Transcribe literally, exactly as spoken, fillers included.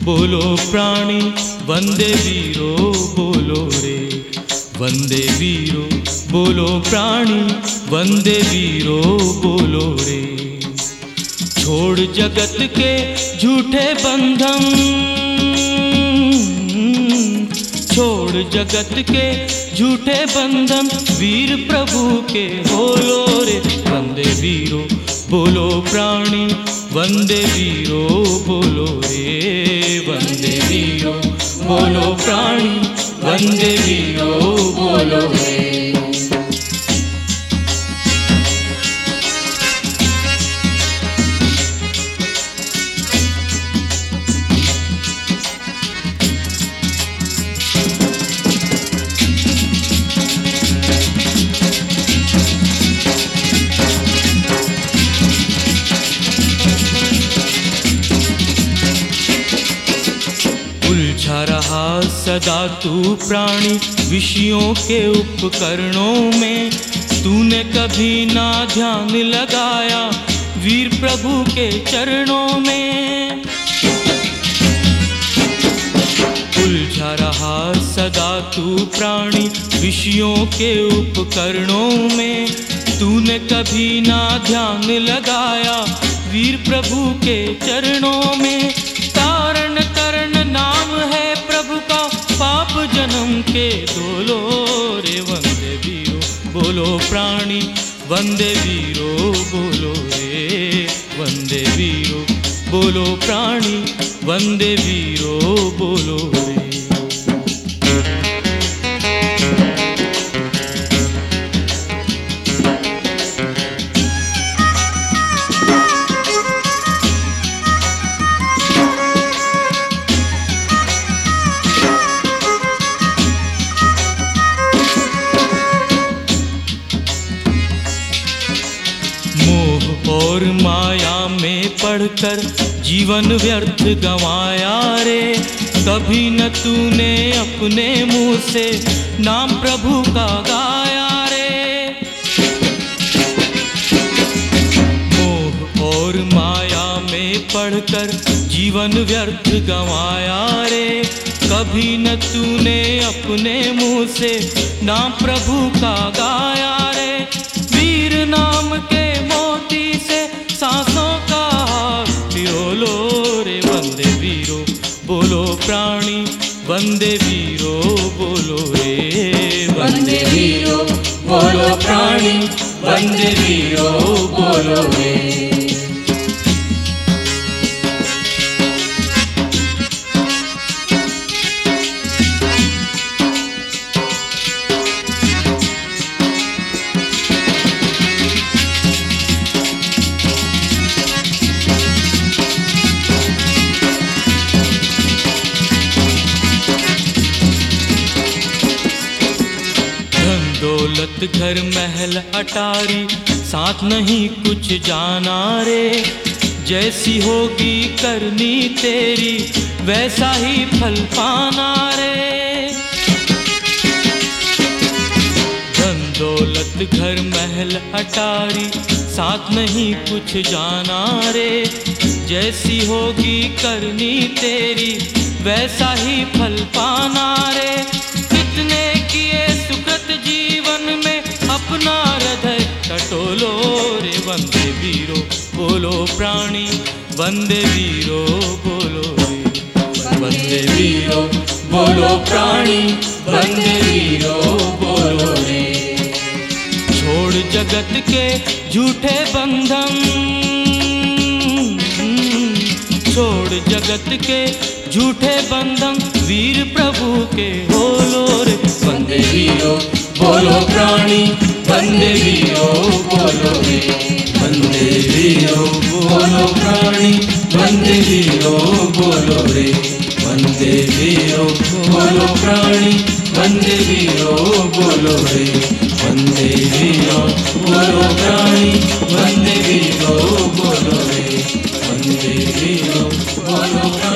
बोलो प्राणी वंदे वीरो बोलो रे, वंदे वीरो बोलो प्राणी वंदे वीरो बोलो रे। छोड़ जगत के झूठे बंधन, छोड़ जगत के झूठे बंधन, वीर प्रभु के बोलो रे। वंदे वीरो बोलो प्राणी वंदे वीरो बोलो रे, वंदे वीरो बोलो प्राणी वंदे वीरो बोलो रे। उलझा रहा सदा तू प्राणी विषयों के उपकरणों में, तूने कभी ना ध्यान लगाया वीर प्रभु के चरणों में। उलझा रहा सदा तू प्राणी विषयों के उपकरणों में, तूने कभी ना ध्यान लगाया वीर प्रभु के चरणों में। तारण करण नाम है प्रभु का पाप जन्म के धोलो रे। वंदे वीरो बोलो प्राणी वंदे वीरो बोलो रे, वंदे वीरो बोलो प्राणी वंदे वीरो बोलो रे। और माया में पढ़कर जीवन व्यर्थ गंवाया रे, कभी न तूने अपने मुंह से नाम प्रभु का गाया रे। मोह और माया में पढ़कर जीवन व्यर्थ गंवाया रे, कभी न तूने अपने मुंह से नाम प्रभु का गाया रे। वीर नाम के मोती से सांसों का पिरोलो रे। वंदे वीरो बोलो प्राणी वंदे वीरो बोलो रे, वंदे वीरो बोलो प्राणी वंदे वीरो बोलो रे। दौलत घर महल अटारी साथ नहीं कुछ जाना रे, जैसी होगी करनी तेरी वैसा ही फल पाना रे। धन दौलत घर महल अटारी साथ नहीं कुछ जाना रे, जैसी होगी करनी तेरी वैसा ही फल पाना रे। कितने किए सुकृत जीवन में अपना हृदय टटोलो रे। वंदे वीरो बोलो प्राणी वंदे वीरो बोलो रे, वंदे वीरो बोलो प्राणी वंदे वीरो बोलो रे। छोड़ जगत के झूठे बंधन, छोड़ जगत के झूठे बंधन, वीर प्रभु के बोलो रे। वंदे वीरो बोलो प्राणी वंदे वीरो बोलो रे, वंदे वीरो बोलो प्राणी वंदे वीरो बोलो रे, वंदे वीरो बोलो प्राणी वंदे वीरो बोलो रे, वंदे वीरो बोलो प्राणी वंदे वीरो बोलो रे, वंदे वीरो बोलो प्राणी।